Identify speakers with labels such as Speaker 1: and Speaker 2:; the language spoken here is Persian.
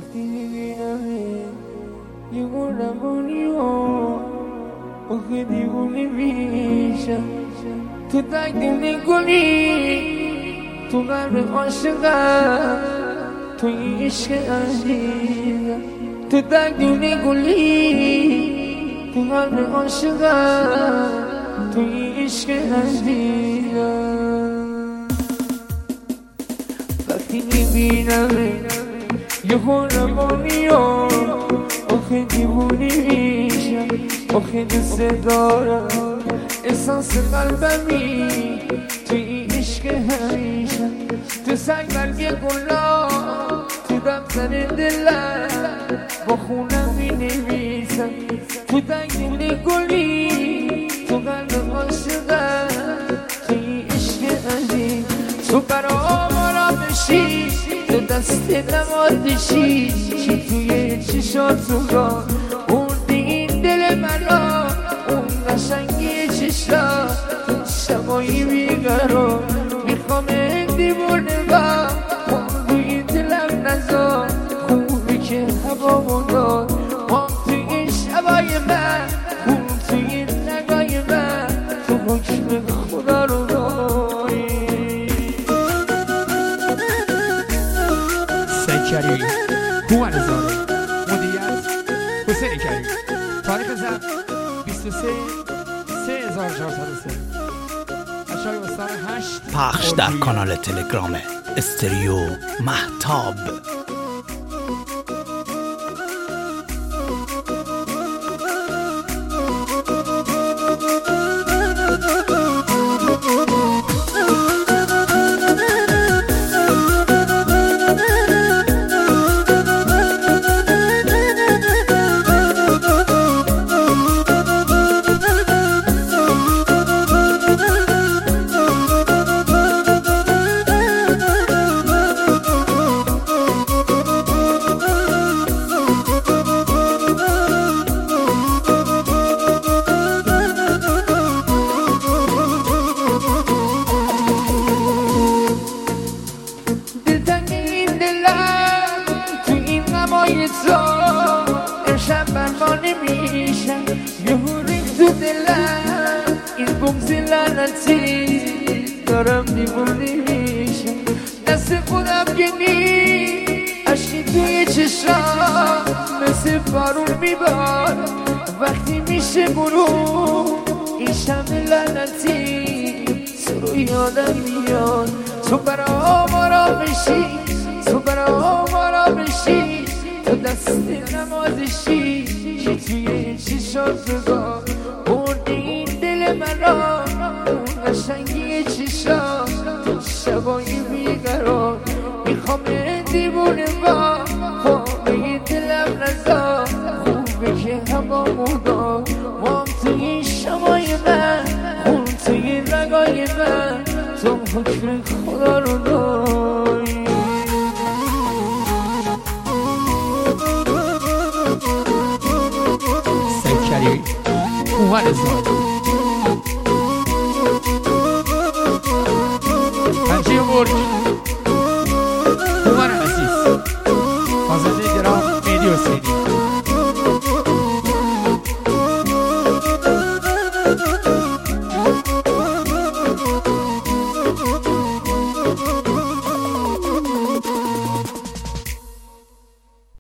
Speaker 1: وقتی میبینمه یه مرمونی و آخه دیوونه میشم تو تقدیم گلی تو قلب عاشقم تو این عشق عزیزم تو تقدیم گلی تو قلب عاشقم تو این عشق عزیزم وقتی میبینمه یه خورمانی و آخه دیوونی میشم آخه دوست دارم احساس قلبمی تو این عشق همیشم تو سنگ برگ گلا تو دفتر دلم با خونم می نویسم تو تقدیم گلی تو قلب عاشقم تو این عشق عزیز تو برام آرام بشی تو دست نمازشی چی توی چشات را بردی این دل مرا اون قشنگی چشا تو شبایی بیقرار میخوام دیوونه با روی دلم نزار خوبی که هوا مدار ما توی شبای من اون توی نگاه من تو حکم خدا رو داری
Speaker 2: کری هومن زاره مدیریت حسین کری تاریخ ضبط 23/3403
Speaker 3: پخش در کانال تلگرام استریو مهتاب.
Speaker 1: دارم دیوونه میشم دست خودم گنی عشقی توی چشم مثل بارون میبار وقتی میشه برو این شب لعنتی تو رو یادم میاد تو برام آرام بشی تو برام آرام بشی تو دست نمازشی که توی چشات بگاه بردی این دل مرا اون قشنگی چشا تو شبایی بیقرار میخوام دیوونه با خوابه دلم نزا خوبه که هوا مدار مام توی شمای من خون توی رگای من تو حکم خدا رو داری
Speaker 2: سکری هومن زاره پنجه برگ هومن عزیز خواننده گرام مهدی حسینی